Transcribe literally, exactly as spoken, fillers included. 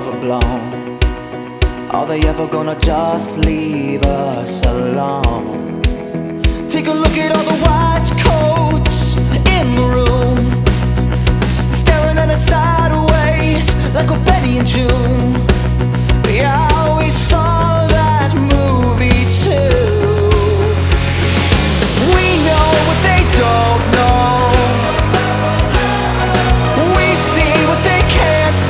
overblown? Are they ever gonna just leave us alone? Take a look at all the white coats in the room.